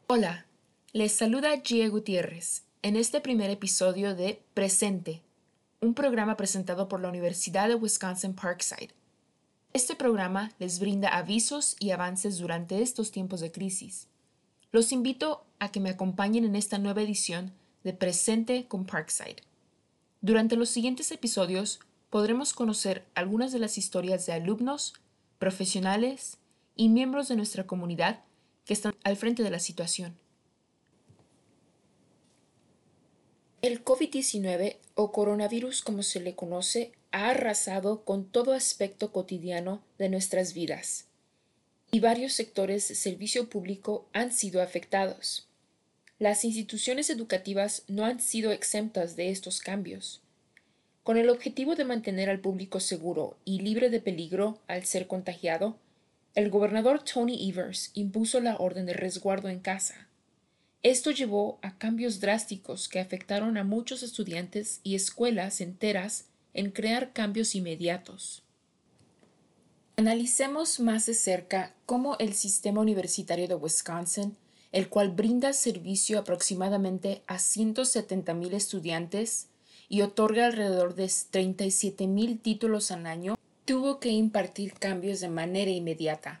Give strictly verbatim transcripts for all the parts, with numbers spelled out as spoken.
Hola, les saluda Gia Gutiérrez en este primer episodio de Presente, un programa presentado por la Universidad de Wisconsin-Parkside. Este programa les brinda avisos y avances durante estos tiempos de crisis. Los invito a que me acompañen en esta nueva edición de Presente con Parkside. Durante los siguientes episodios podremos conocer algunas de las historias de alumnos, profesionales y miembros de nuestra comunidad que están al frente de la situación. El COVID diecinueve, o coronavirus como se le conoce, ha arrasado con todo aspecto cotidiano de nuestras vidas, y varios sectores de servicio público han sido afectados. Las instituciones educativas no han sido exentas de estos cambios. Con el objetivo de mantener al público seguro y libre de peligro al ser contagiado, el gobernador Tony Evers impuso la orden de resguardo en casa. Esto llevó a cambios drásticos que afectaron a muchos estudiantes y escuelas enteras en crear cambios inmediatos. Analicemos más de cerca cómo el sistema universitario de Wisconsin, el cual brinda servicio aproximadamente a ciento setenta mil estudiantes y otorga alrededor de treinta y siete mil títulos al año, tuvo que impartir cambios de manera inmediata.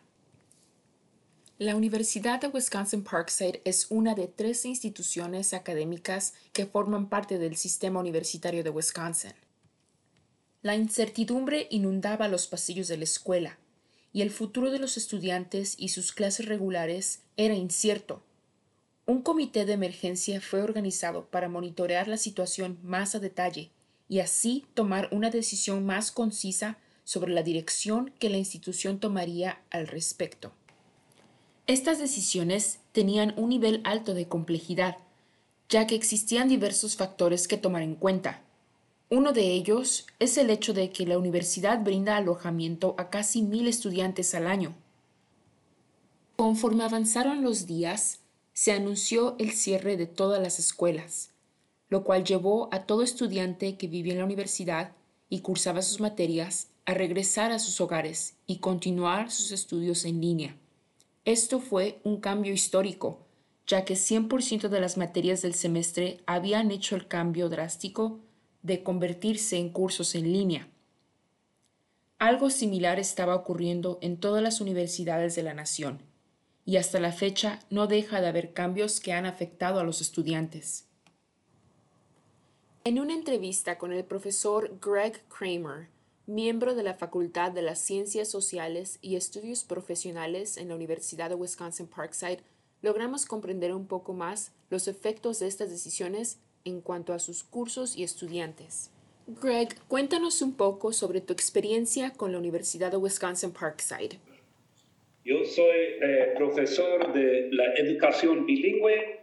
La Universidad de Wisconsin-Parkside es una de tres instituciones académicas que forman parte del sistema universitario de Wisconsin. La incertidumbre inundaba los pasillos de la escuela, y el futuro de los estudiantes y sus clases regulares era incierto. Un comité de emergencia fue organizado para monitorear la situación más a detalle y así tomar una decisión más concisa sobre la dirección que la institución tomaría al respecto. Estas decisiones tenían un nivel alto de complejidad, ya que existían diversos factores que tomar en cuenta. Uno de ellos es el hecho de que la universidad brinda alojamiento a casi mil estudiantes al año. Conforme avanzaron los días, se anunció el cierre de todas las escuelas, lo cual llevó a todo estudiante que vivía en la universidad y cursaba sus materias a regresar a sus hogares y continuar sus estudios en línea. Esto fue un cambio histórico, ya que cien por ciento de las materias del semestre habían hecho el cambio drástico de convertirse en cursos en línea. Algo similar estaba ocurriendo en todas las universidades de la nación, y hasta la fecha no deja de haber cambios que han afectado a los estudiantes. En una entrevista con el profesor Greg Kramer, miembro de la Facultad de las Ciencias Sociales y Estudios Profesionales en la Universidad de Wisconsin-Parkside, logramos comprender un poco más los efectos de estas decisiones en cuanto a sus cursos y estudiantes. Greg, cuéntanos un poco sobre tu experiencia con la Universidad de Wisconsin-Parkside. Yo soy eh, profesor de la educación bilingüe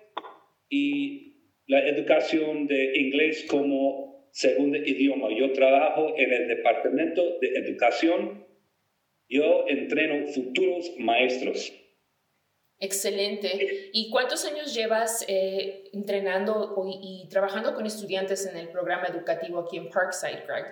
y la educación de inglés como segundo idioma. Yo trabajo en el Departamento de Educación. Yo entreno futuros maestros. Excelente. ¿Y cuántos años llevas eh, entrenando y, y trabajando con estudiantes en el programa educativo aquí en Parkside, Greg?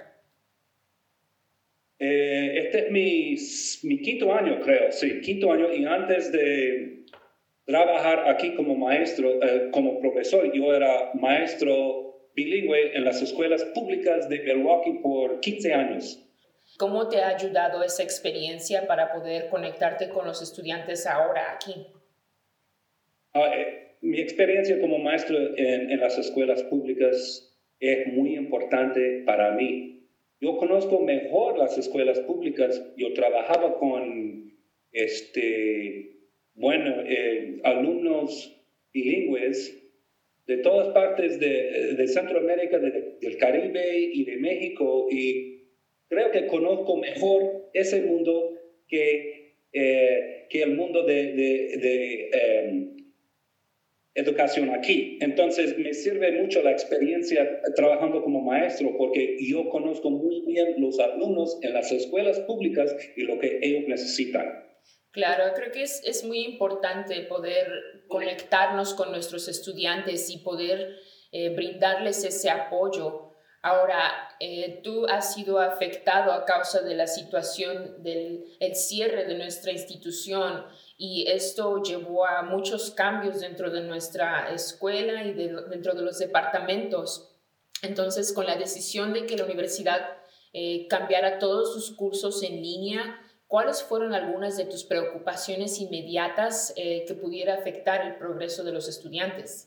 Eh, este es mi, mi quinto año, creo, sí, quinto año. Y antes de trabajar aquí como maestro, eh, como profesor, yo era maestro bilingüe en las escuelas públicas de Milwaukee por quince años. ¿Cómo te ha ayudado esa experiencia para poder conectarte con los estudiantes ahora aquí? Uh, eh, mi experiencia como maestro en, en las escuelas públicas es muy importante para mí. Yo conozco mejor las escuelas públicas. Yo trabajaba con este, bueno, eh, alumnos bilingües de todas partes de, de Centroamérica, de, del Caribe y de México, y creo que conozco mejor ese mundo que, eh, que el mundo de, de, de eh, educación aquí. Entonces me sirve mucho la experiencia trabajando como maestro, porque yo conozco muy bien los alumnos en las escuelas públicas y lo que ellos necesitan. Claro, creo que es, es muy importante poder conectarnos con nuestros estudiantes y poder eh, brindarles ese apoyo. Ahora, eh, tú has sido afectado a causa de la situación del el cierre de nuestra institución y esto llevó a muchos cambios dentro de nuestra escuela y de- dentro de los departamentos. Entonces, con la decisión de que la universidad eh, cambiara todos sus cursos en línea, ¿cuáles fueron algunas de tus preocupaciones inmediatas eh, que pudiera afectar el progreso de los estudiantes?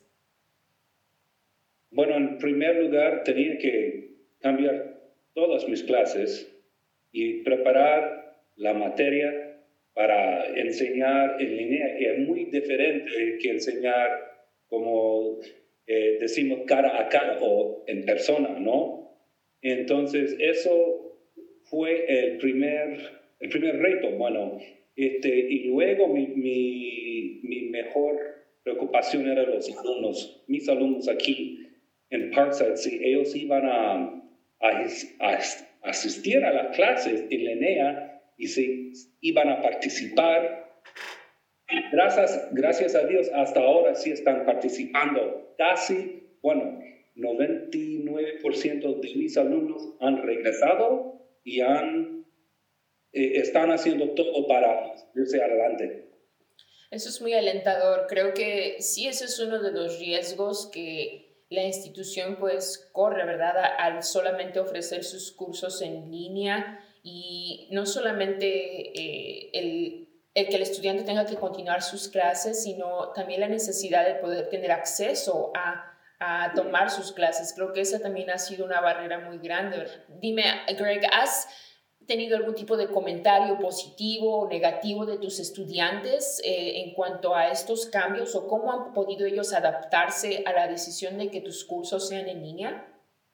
Bueno, en primer lugar, tenía que cambiar todas mis clases y preparar la materia para enseñar en línea. Y es muy diferente que enseñar, como eh, decimos, cara a cara o en persona, ¿no? Entonces, eso fue el primer, el primer reto. Bueno, este, y luego mi, mi, mi mejor preocupación era los alumnos, mis alumnos aquí en Parkside, si ellos iban a, a, a asistir a las clases en línea y si iban a participar. Gracias, gracias a Dios, hasta ahora sí están participando. Casi, bueno, noventa y nueve por ciento de mis alumnos han regresado y han, eh, están haciendo todo para irse adelante. Eso es muy alentador. Creo que sí, ese es uno de los riesgos que la institución pues corre, ¿verdad? A- Al solamente ofrecer sus cursos en línea y no solamente eh, el, el que el estudiante tenga que continuar sus clases, sino también la necesidad de poder tener acceso a, a tomar sus clases. Creo que esa también ha sido una barrera muy grande. Dime, Greg, ¿has tenido algún tipo de comentario positivo o negativo de tus estudiantes eh, en cuanto a estos cambios o cómo han podido ellos adaptarse a la decisión de que tus cursos sean en línea?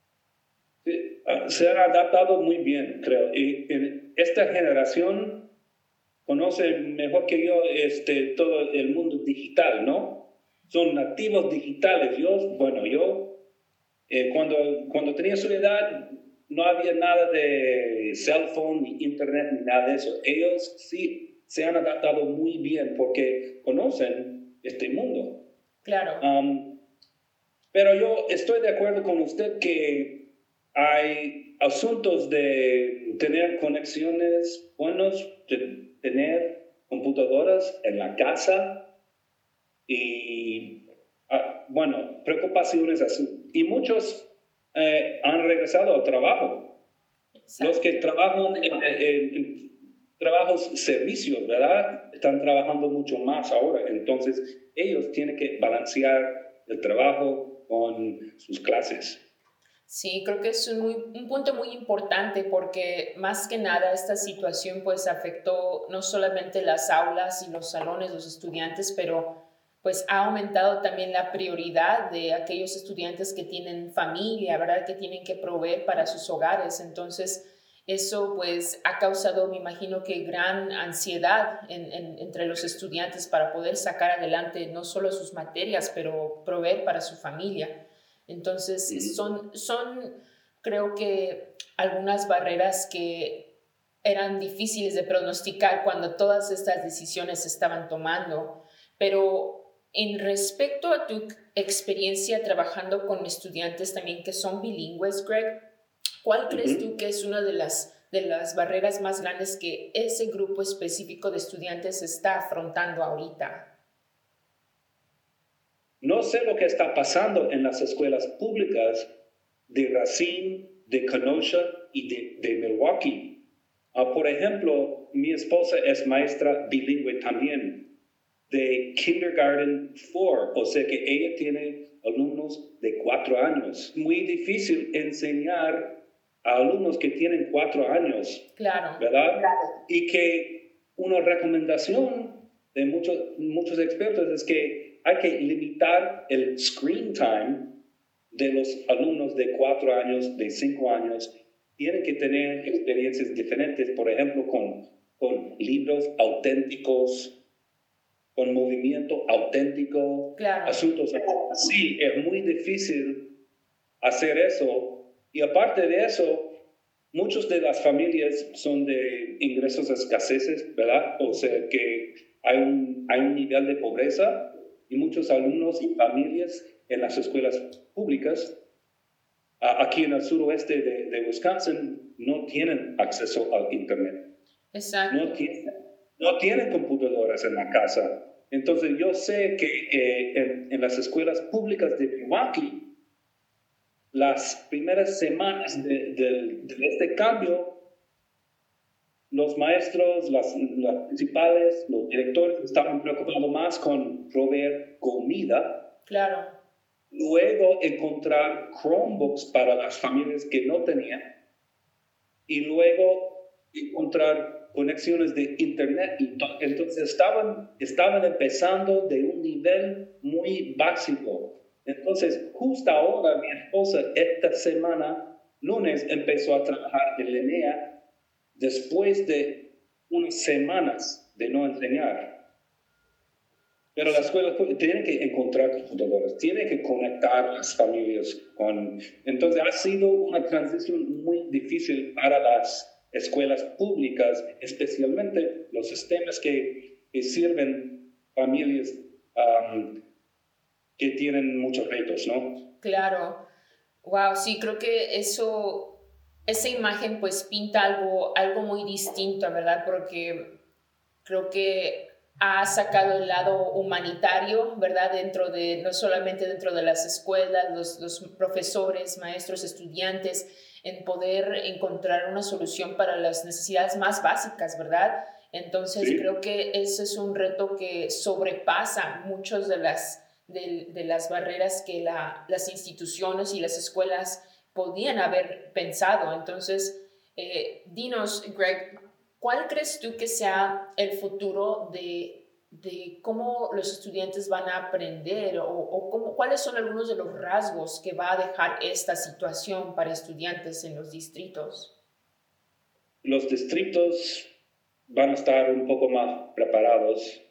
Sí, ah, se han adaptado muy bien, creo. Y en esta generación conoce mejor que yo este, todo el mundo digital, ¿no? Son nativos digitales. Yo, bueno, yo eh, cuando, cuando tenía su edad no había nada de cell phone, ni internet, ni nada de eso. Ellos sí se han adaptado muy bien porque conocen este mundo. Claro. Um, pero yo estoy de acuerdo con usted que hay asuntos de tener conexiones buenas, de tener computadoras en la casa y, ah, bueno, preocupaciones así. Y muchos eh, han regresado al trabajo. Exacto. Los que trabajan en, en- en trabajos servicios, ¿verdad? Están trabajando mucho más ahora. Entonces, ellos tienen que balancear el trabajo con sus clases. Sí, creo que es un, muy- un punto muy importante porque más que nada esta situación pues afectó no solamente las aulas y los salones, los estudiantes, pero pues ha aumentado también la prioridad de aquellos estudiantes que tienen familia, ¿verdad? Que tienen que proveer para sus hogares. Entonces, eso pues ha causado, me imagino que gran ansiedad en- en- entre los estudiantes para poder sacar adelante no solo sus materias, pero proveer para su familia. Entonces, Ujú. son, son, creo que algunas barreras que eran difíciles de pronosticar cuando todas estas decisiones se estaban tomando, pero en respecto a tu experiencia trabajando con estudiantes también que son bilingües, Greg, ¿cuál crees tú Ujú. que es una de las, de las barreras más grandes que ese grupo específico de estudiantes está afrontando ahorita? No sé lo que está pasando en las escuelas públicas de Racine, de Kenosha y de, de Milwaukee. Uh, por ejemplo, mi esposa es maestra bilingüe también, de Kindergarten cuatro, o sea que ella tiene alumnos de cuatro años. Muy difícil enseñar a alumnos que tienen cuatro años, Claro. ¿verdad? Claro. Y que una recomendación de muchos, muchos expertos es que hay que limitar el screen time de los alumnos de cuatro años, de cinco años. Tienen que tener experiencias diferentes, por ejemplo, con, con libros auténticos, con movimiento auténtico, Claro. asuntos así. Es muy difícil hacer eso. Y aparte de eso, muchas de las familias son de ingresos escaseces, ¿verdad? O sea que hay un, hay un nivel de pobreza y muchos alumnos y familias en las escuelas públicas a- aquí en el suroeste de, de Wisconsin no tienen acceso al Internet. Exacto. No tienen. no tienen computadoras en la casa. Entonces yo sé que eh, en, en las escuelas públicas de Milwaukee, las primeras semanas de, de, de este cambio, los maestros, las, las principales, los directores estaban preocupados más con proveer comida. Claro. Luego encontrar Chromebooks para las familias que no tenían. Y luego encontrar conexiones de Internet. Entonces estaban, estaban empezando de un nivel muy básico. Entonces, justo ahora mi esposa esta semana, lunes, empezó a trabajar en línea después de unas semanas de no enseñar. Pero las escuelas tienen que encontrar computadoras, tienen que conectar a las familias con... Entonces ha sido una transición muy difícil para las escuelas públicas, especialmente los sistemas que, que sirven familias um, que tienen muchos retos, ¿no? Claro. Wow, sí, creo que eso, esa imagen pues pinta algo, algo muy distinto, ¿verdad? Porque creo que ha sacado el lado humanitario, ¿verdad? Dentro de, no solamente dentro de las escuelas, los, los profesores, maestros, estudiantes, en poder encontrar una solución para las necesidades más básicas, ¿verdad? Entonces, sí, creo que ese es un reto que sobrepasa muchas de las, de, de las barreras que la, las instituciones y las escuelas podían haber pensado. Entonces, eh, dinos, Greg, ¿cuál crees tú que sea el futuro de, de cómo los estudiantes van a aprender o, o cómo, cuáles son algunos de los rasgos que va a dejar esta situación para estudiantes en los distritos? Los distritos van a estar un poco más preparados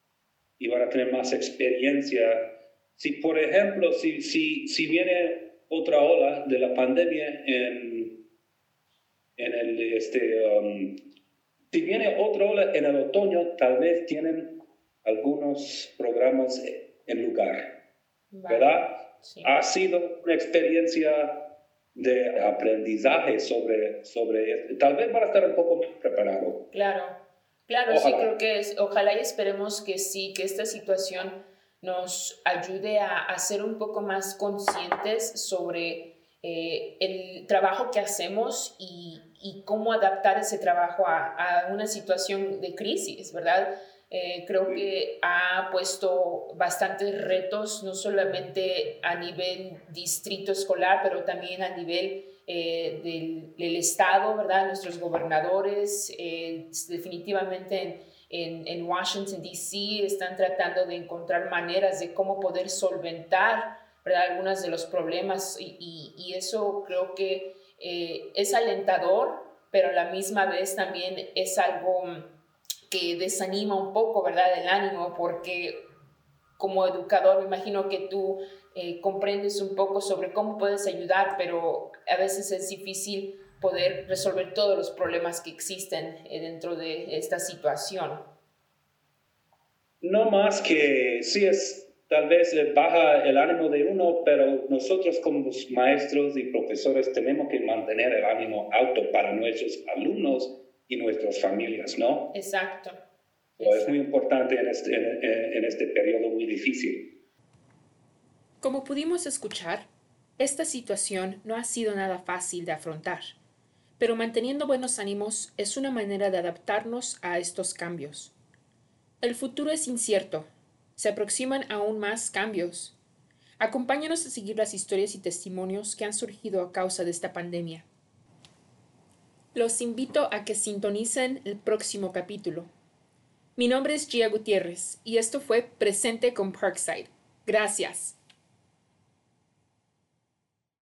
y van a tener más experiencia. Si, por ejemplo, si, si, si viene otra ola de la pandemia en, en el... Este, um, Si viene otra ola en el otoño, tal vez tienen algunos programas en lugar, vale, ¿verdad? Sí. Ha sido una experiencia de aprendizaje sobre, sobre, tal vez van a estar un poco más preparados. Claro, claro, ojalá. Sí, creo que es, ojalá y esperemos que sí, que esta situación nos ayude a, a ser un poco más conscientes sobre eh, el trabajo que hacemos y y cómo adaptar ese trabajo a, a una situación de crisis, ¿verdad? Eh, creo que ha puesto bastantes retos, no solamente a nivel distrito escolar, pero también a nivel eh, del, del Estado, ¿verdad? Nuestros gobernadores, eh, definitivamente en, en, en Washington, D C, están tratando de encontrar maneras de cómo poder solventar, ¿verdad? Algunos de los problemas y, y, y eso creo que Eh, es alentador, pero a la misma vez también es algo que desanima un poco, ¿verdad? El ánimo, porque como educador me imagino que tú eh, comprendes un poco sobre cómo puedes ayudar, pero a veces es difícil poder resolver todos los problemas que existen eh, dentro de esta situación. No más que sí es... Tal vez baja el ánimo de uno, pero nosotros como maestros y profesores tenemos que mantener el ánimo alto para nuestros alumnos y nuestras familias, ¿no? Exacto. Exacto. Es muy importante en este, en, en este periodo muy difícil. Como pudimos escuchar, esta situación no ha sido nada fácil de afrontar, pero manteniendo buenos ánimos es una manera de adaptarnos a estos cambios. El futuro es incierto. Se aproximan aún más cambios. Acompáñanos a seguir las historias y testimonios que han surgido a causa de esta pandemia. Los invito a que sintonicen el próximo capítulo. Mi nombre es Gia Gutiérrez y esto fue Presente con Parkside. Gracias.